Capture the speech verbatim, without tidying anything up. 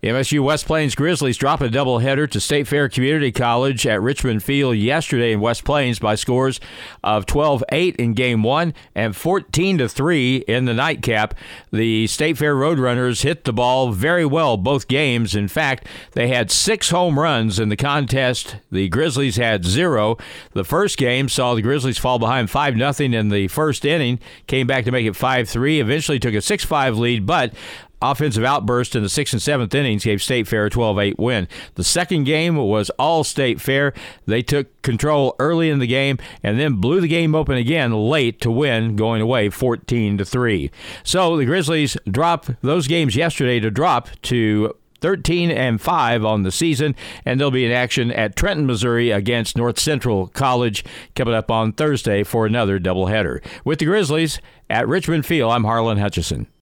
M S U West Plains Grizzlies drop a doubleheader to State Fair Community College at Richmond Field yesterday in West Plains by scores of twelve eight in Game one and fourteen to three in the nightcap. The State Fair Roadrunners hit the ball very well both games. In fact, they had six home runs in the contest. The Grizzlies had zero. The first game saw the Grizzlies fall behind five nothing in the first inning, came back to make it five three, eventually took a six five lead, but offensive outburst in the sixth and seventh innings gave State Fair a twelve eight win. The second game was all State Fair. They took control early in the game and then blew the game open again late to win, going away fourteen to three. So the Grizzlies dropped those games yesterday to drop to thirteen and five on the season, and they'll be in action at Trenton, Missouri against North Central College coming up on Thursday for another doubleheader. With the Grizzlies at Richmond Field, I'm Harlan Hutchison.